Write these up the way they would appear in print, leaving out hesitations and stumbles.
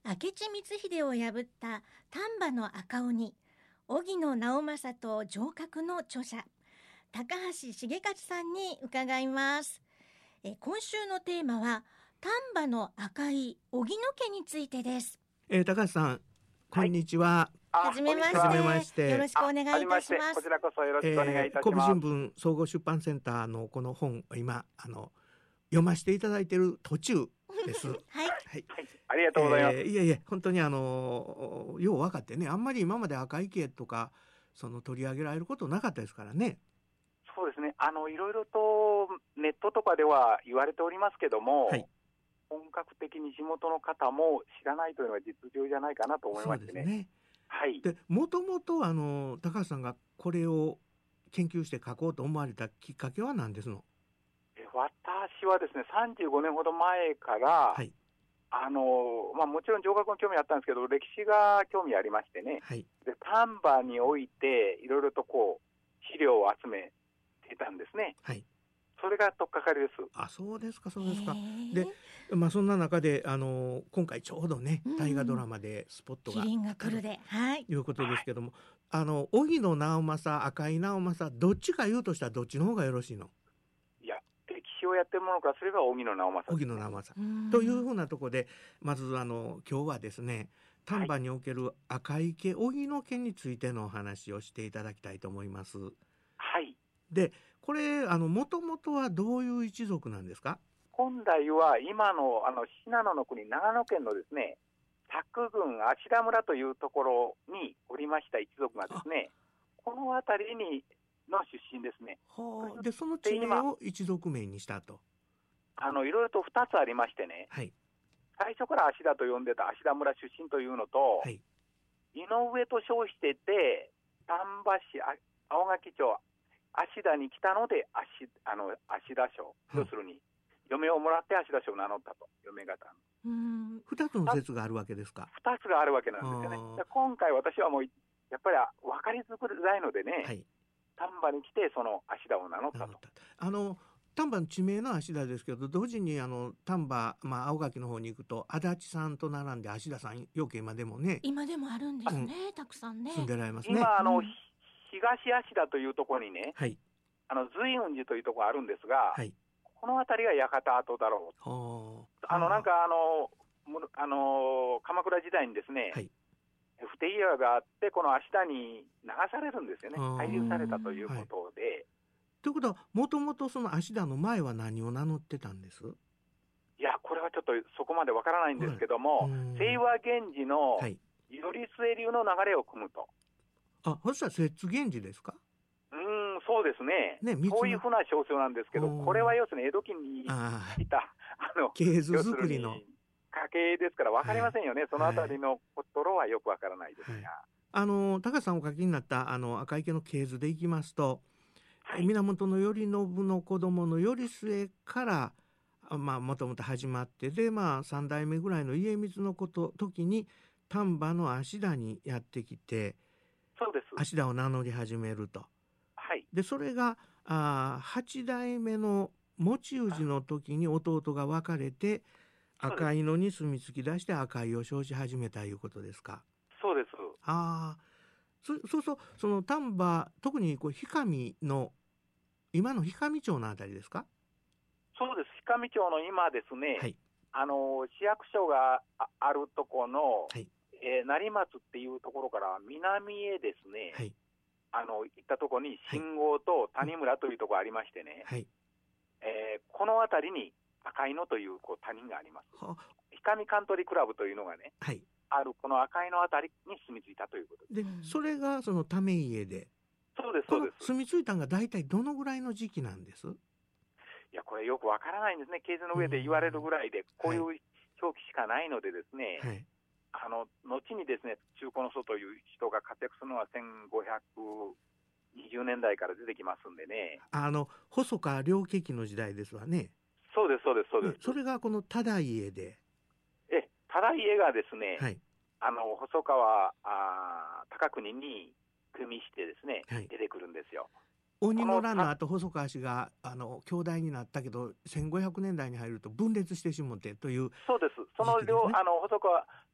明智光秀を破った丹波の赤鬼、荻野直政と城郭の著者、高橋茂勝さんに伺います。今週のテーマは丹波の赤い荻野家についてです。 高橋さん、こんにちは。 はじめまして。よろしくお願いいたします。 こちらこそよろしくお願いいたします。 神戸新聞総合出版センターのこの本、今読ませていただいている途中です。 はい、 ありがとうございます。 いえ本当によう分かってね、あんまり今まで赤池とか取り上げられることなかったですからね。 そうですね。いろいろとネットとかでは言われておりますけども、はい、本格的に地元の方も知らないというのは実情じゃないかなと思いましてね。 そうですね。 はい。 で、もともと高橋さんがこれを研究して書こうと思われたきっかけは何ですの？ 私はですね、35年ほど前から、はい、もちろん城郭に興味あったんですけど、歴史が興味ありましてね、はい、で丹波においていろいろと資料を集めてたんですね。はい、それが取っかかりです。 あ、そうですか。で、そんな中で今回ちょうどね、大河ドラマでスポットが麒麟が来るで、はい、 いうことですけども、荻野直政、赤井直政、どっちか言うとしたらどっちの方がよろしいの？ 歴史をやってるものからすれば荻野直政、 荻野直政というふうなところで、まず今日はですね、丹波における赤井家、荻野家についてのお話をしていただきたいと思います。 はい。 で、これもともとはどういう一族なんですか？ 本来は今の信濃の国、長野県のですね、佐久郡芦田村というところにおりました一族がですね、この辺りにの出身ですね。 で、その地名を一族名にしたと。 いろいろと2つありましてね、はい、最初から芦田と呼んでた芦田村出身というのと、はい、井上と称してて丹波市青垣町芦田に来たので芦田省、要するに嫁をもらって芦田省を名乗ったと、嫁方の。2つの説があるわけですか ？2つがあるわけなんですよね。今回私はもうやっぱり分かりづらいのでね、はい、丹波に来てその芦田を名乗ったと。 丹波の地名の芦田ですけど、同時に丹波、青垣の方に行くと足立さんと並んで芦田さん、よく今でもね、 今でもあるんですね、たくさんね住んでられますね。 今東芦田というところにね、はい、随雲寺というところがあるんですが、はい、この辺りが館跡だろうと。なんか鎌倉時代にですね、はい、不手際があってこの芦田に流されるんですよね。配流されたということで、はい、 ということはもともとその芦田の前は何を名乗ってたんです？ いや、これはちょっとそこまでわからないんですけども、清和源氏の頼末流の流れを組むと。 そしたら摂津源氏ですか？ そうですね。そういうふうな称称なんですけど、これは要するに江戸期にいた系図作りの家系ですから分かりませんよね、はい、そのあたりのところはよく分からないですが、 はい、高橋さんお書きになった赤井家の系図でいきますと、はい、源頼信の子供の頼末からもともと始まって、で3代目ぐらいの家光の時に丹波の芦田にやってきて、 そうです、 芦田を名乗り始めると。 はい、 でそれが8代目の持氏の時に弟が別れて赤いのに住み着き出して赤いを称し始めたいうことですか？ そうです。 そうその丹波、特に氷上の今の氷上町のあたりですか？ そうです。氷上町の今ですね、はい、市役所があるところの、はい、成松っていうところから南へですね、はい、行ったところに信号と谷村というところありましてね、はい、この辺りに赤いのという谷があります。氷上カントリークラブというのがね、はい、あるこの赤いのあたりに住み着いたということです。 でそれがそのため家で、 そうですそうです。 住み着いたのが大体どのぐらいの時期なんです？ いや、これよくわからないんですね。系図の上で言われるぐらいで、こういう表記しかないのでですね、はい、後にですね、中古の祖という人が活躍するのは1520年代から出てきますんでね。 細川両家期の時代ですわね。 そうですそうですそうです。 それがこの忠家で、 忠家がですね、はい、細川高国に組みしてですね、はい、出てくるんですよ。 鬼の乱の後細川氏が兄弟になったけど1500年代に入ると分裂してしもてという、 そうです。その細川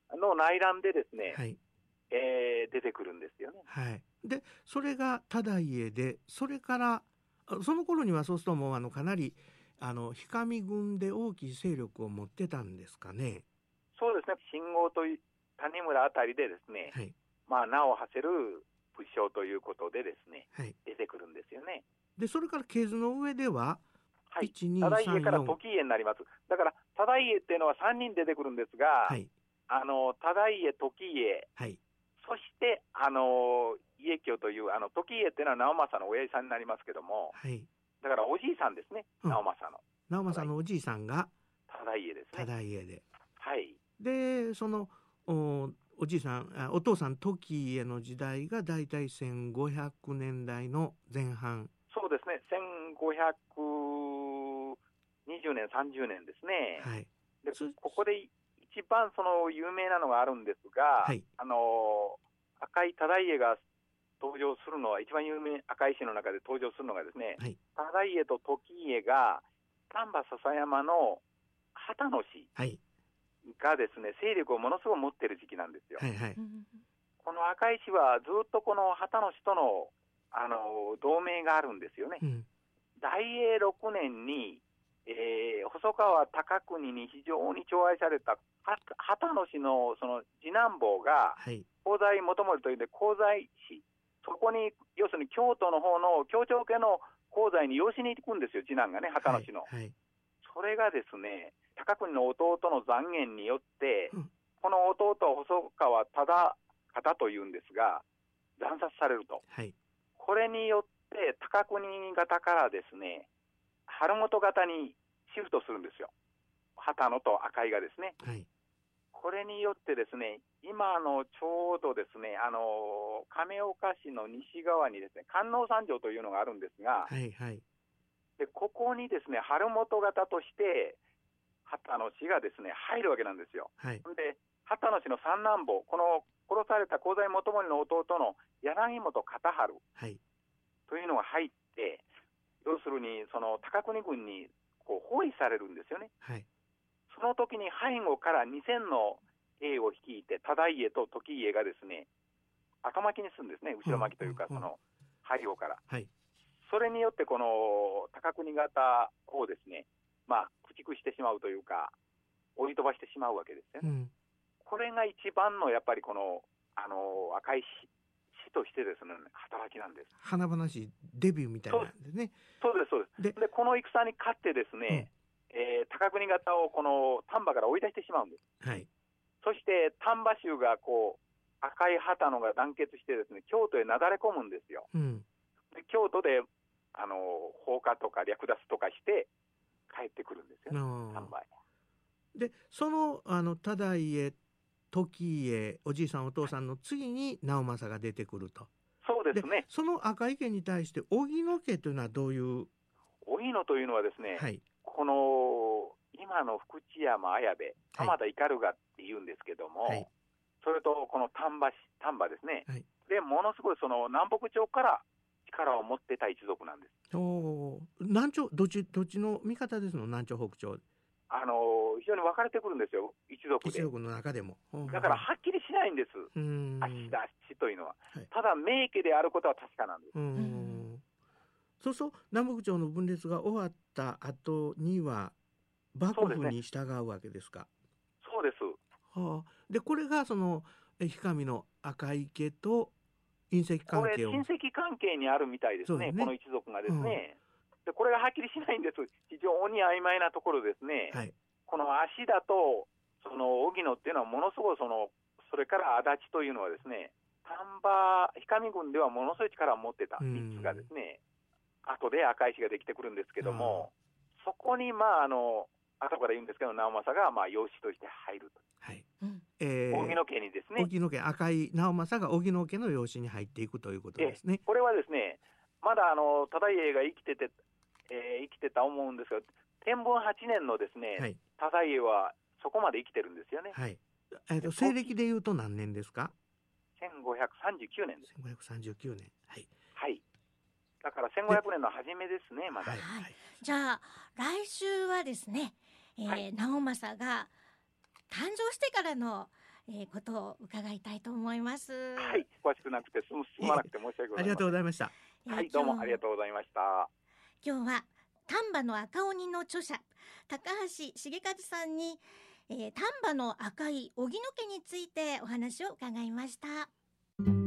の内乱でですね、 はい、 出てくるんですよね。 はい、でそれが忠家で、それからその頃にはそうするともうかなり氷上軍で大きい勢力を持ってたんですかね。 そうですね、信号と谷村あたりでですね、はい、名を馳せる武将ということでですね、はい、出てくるんですよね。 でそれから系図の上では、 はい、忠家から時家になります。だから忠家っていうのは3人出てくるんですが、はい、忠家、時家、はい、そして家京という時家っていうのは直政の親父さんになりますけども、はい、だからおじいさんですね、直政の。 直政のおじいさんが忠家ですね。 忠家で、 はい、 でそのおじいさん、お父さん時家の時代がだいたい1500年代の前半。 そうですね、1520年30年ですね。はい、でここで一番その有名なのがあるんですが、はい、赤井忠家が登場するのは、一番有名、赤井氏の中で登場するのがですね、はい、忠家と時家が丹波篠山の秦野氏がですね、勢力をものすごく持っている時期なんですよ。はいはい、この赤井氏はずっとこの秦野氏との同盟があるんですよね。うん、大永6年に、細川高国に非常に寵愛された秦野氏のその次男坊が、はい、香西元盛というので香西氏、そこに要するに京都の方の京長家の香西に養子に行くんですよ、次男がね、秦野氏の。はいはい、それがですね、高国の弟の讒言によって、うん、この弟細川忠方というんですが惨殺されると。はい、これによって高国方からですね、春本方にシフトするんですよ、秦野と赤井がですね。はい、これによってですね、今ちょうどですね、亀岡市の西側にですね、観音山城というのがあるんですが、はいはい、でここにですね、春本方として秦野氏がですね入るわけなんですよ。はい、で秦野氏の三男坊、この殺された香西元盛の弟の柳本片春、はい、というのが入って、要するにその高国軍にこう包囲されるんですよね。はい、その時に背後から2000の兵を率いて忠家と時家がですね後巻きにするんですね、後ろ巻きというか、その背後から。はい、それによってこの高国方をですね、駆逐してしまうというか追い飛ばしてしまうわけですよね。うん、これが一番のやっぱりこの赤い死としてですね働きなんです。 華々しいデビューみたいなんですね。 そうですそうです。でこの戦に勝ってですね、高国方をこの丹波から追い出してしまうんです。はい、そして丹波州がこう赤い秦野が団結してですね京都へなだれ込むんですよ。うん、で京都で放火とか略奪とかして帰ってくるんですよ、丹波へ。 でその忠家時家、おじいさんお父さんの次に直政が出てくると。 そうですね。 その赤井家に対して荻野家というのはどういう？ 荻野というのはですね、はい、この今の福知山綾部浜田斑鳩っていうんですけども、はい、それとこの丹波ですね、はい、でものすごいその南北朝から力を持ってた一族なんです。 南朝どっちの味方ですの？南朝北朝非常に分かれてくるんですよ、一族で。 一族の中でも。 だからはっきりしないんです、足というのは。はい、ただ名家であることは確かなんです。 そうそう、南北朝の分裂が終わった後には幕府に従うわけですか？ そうです。 はあ、でこれがその氷上の赤井家と姻戚関係を。 これ親戚関係にあるみたいですね、この一族がですね。でこれがはっきりしないんです。非常に曖昧なところですね。はい、この芦田とその荻野っていうのはものすごいそれから足立というのはですね、丹波氷上軍ではものすごい力を持ってた3つがですね、後で赤石ができてくるんですけども、そこに後から言うんですけど直政が養子として入ると。はい、荻野家にですね。 荻野家、赤井直政が荻野家の養子に入っていくということですね。 これはですね、まだ忠家が生きてた思うんですが、天文8年のですね、はい、忠家はそこまで生きてるんですよね。はい、 西暦でいうと何年ですか ？1539年です。 1539年。はい。 はい。だから1500年の初めですね、まだ。はい。 じゃあ来週はですね、直政が誕生してからの、 ことを伺いたいと思います。 はい、詳しくなくて進まなくて申し訳ございません。 ありがとうございました。 はい、どうもありがとうございました。 今日は丹波の赤鬼の著者高橋茂和さんに、丹波の赤い荻野家についてお話を伺いました。